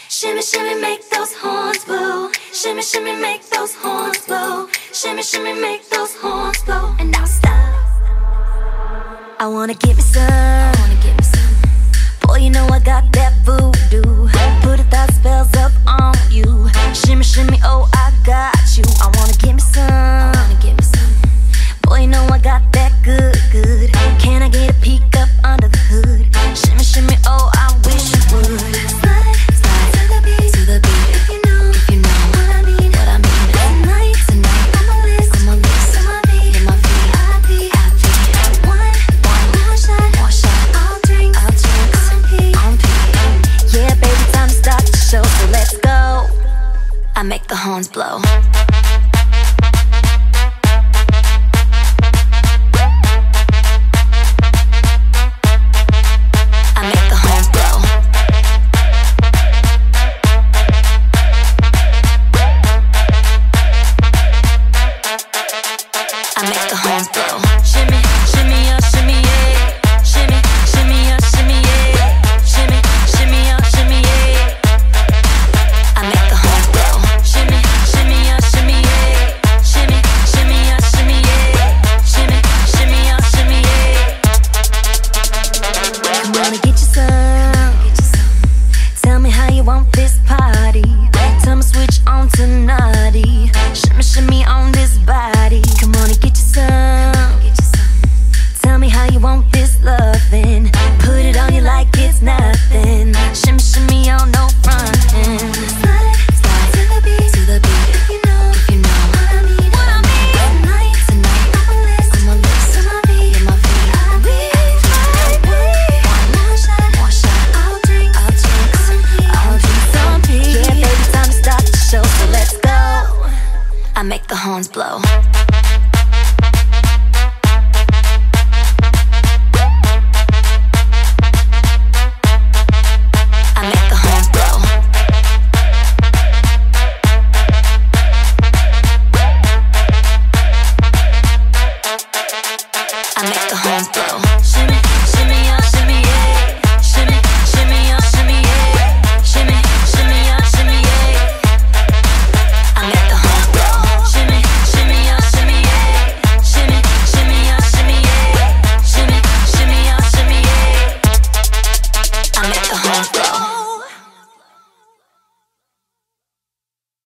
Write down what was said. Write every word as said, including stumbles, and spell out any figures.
Shimmy, shimmy, make those horns blow. Shimmy, shimmy, make those horns blow. Shimmy, shimmy, make those horns blow. And now stop. I wanna give me some. I wanna give me some. Boy, you know I got that voodoo. Put a thousand spells up on you. Shimmy, shimmy, oh, I got you. I wanna give me some. I wanna give me some. Boy, you know I got that good, good. Can I get a peek up under the hood? Shimmy, shimmy, oh, I wish you would. Slide, slide to the beat, to the beat. If you know, if you know what I mean, what I mean. Tonight, tonight, on my list, on my list, on my beat, in my beat, happy, happy. One, one more shot, more shot. I'll drink, I'll drink, on P, on P. Yeah, baby, time to start the show, so let's go. I make the horns blow. I make the horns blow. I make the horns blow. I make the horns blow.